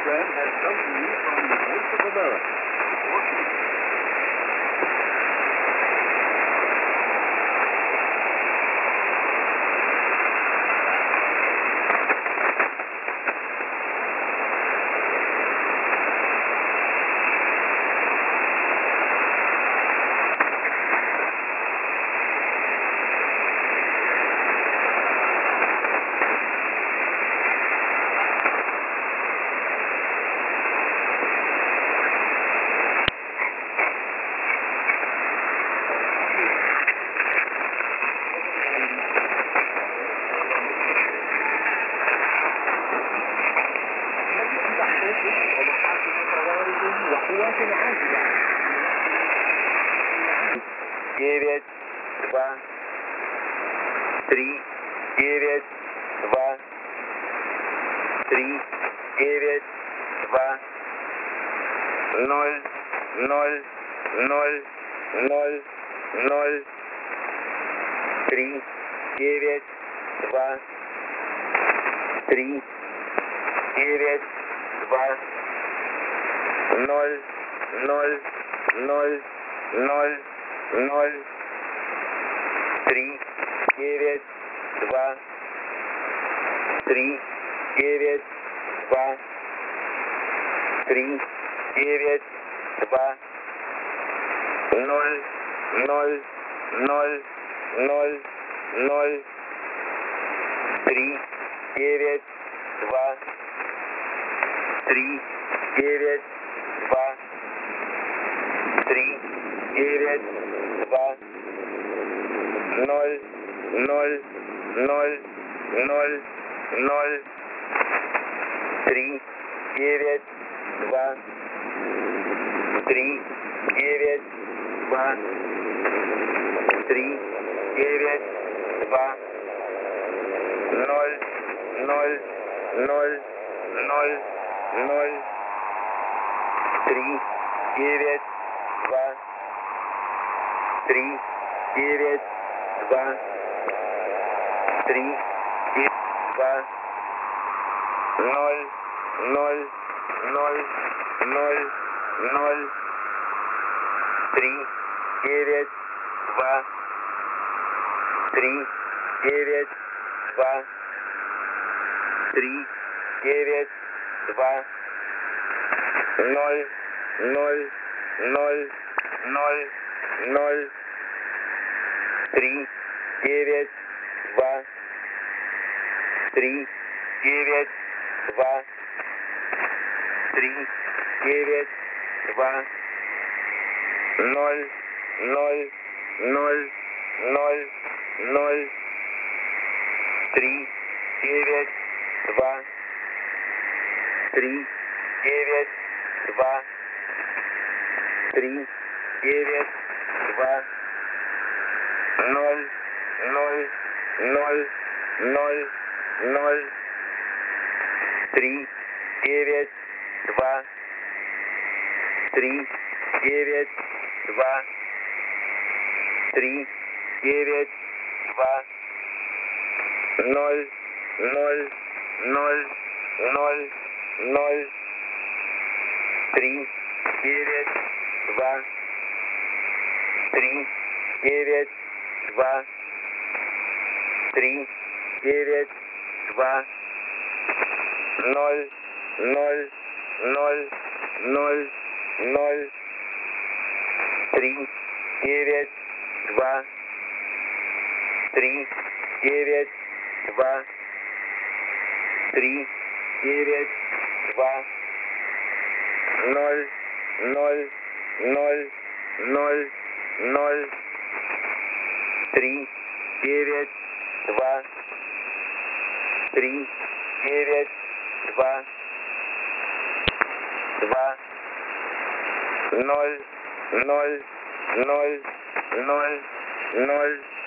program has come to you from the Voice of America. Девять, два, три, девять, два, три, девять, два, ноль, ноль, ноль, ноль, ноль, три, девять, два, три, девять, два, ноль, ноль, ноль, ноль, ноль, три, девять, два, три, девять, два, три, девять, два, ноль, ноль, ноль, ноль, ноль, три, девять, два, три, девять, два, три, девять, два, ноль, ноль, ноль, ноль, ноль, три, девять, два, три, девять, два, три, девять, два, ноль, ноль, ноль, ноль, ноль, три, девять, два, три, девять, два, три, два, ноль, ноль, ноль, ноль, ноль, три, девять, два, три, девять, два, три, девять, два, ноль, ноль, ноль, ноль, ноль, три, девять, два, три, девять, два, три, девять, два, ноль, ноль, ноль, ноль, ноль, три, девять, два, три, девять, два, три, девять, два, ноль, ноль, ноль, ноль, ноль, три, девять, два, три, девять, два, три, девять, два, ноль, ноль, ноль, ноль, ноль, три, девять, два, три, девять, два, три, девять, два, ноль, ноль, ноль, ноль, ноль, три, девять, два, три, девять, два, три, девять, два, ноль, ноль, ноль, ноль, ноль, три, девять, два, три, девять, два, два, ноль, ноль, ноль, ноль, ноль,